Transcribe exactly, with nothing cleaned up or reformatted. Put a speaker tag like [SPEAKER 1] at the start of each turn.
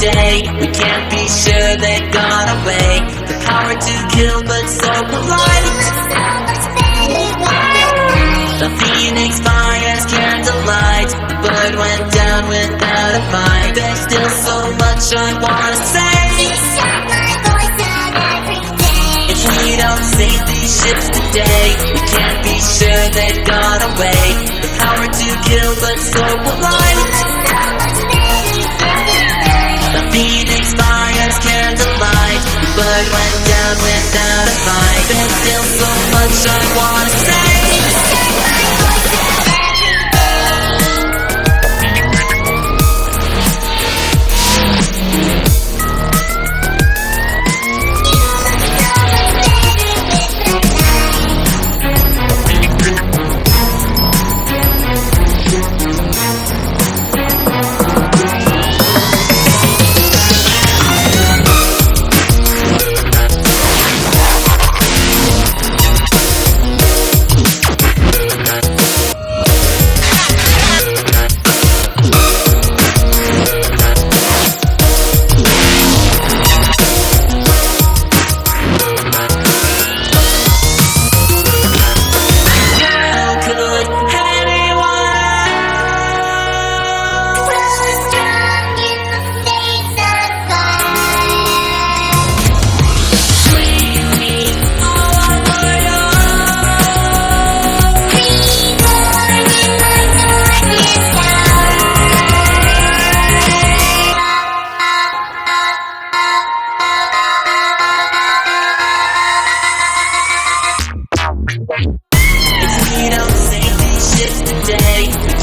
[SPEAKER 1] today. We can't be sure they've gone away. The power to kill but so polite. The phoenix fires candlelight. The bird went down without a fight. There's still so much I wanna say. If we don't save these ships today, we can't be sure they've gone away. The power to kill but so polite. The phoenix fires candlelight. The bird went down without a fight. There's still so much I wanna say. If we don't save these ships today,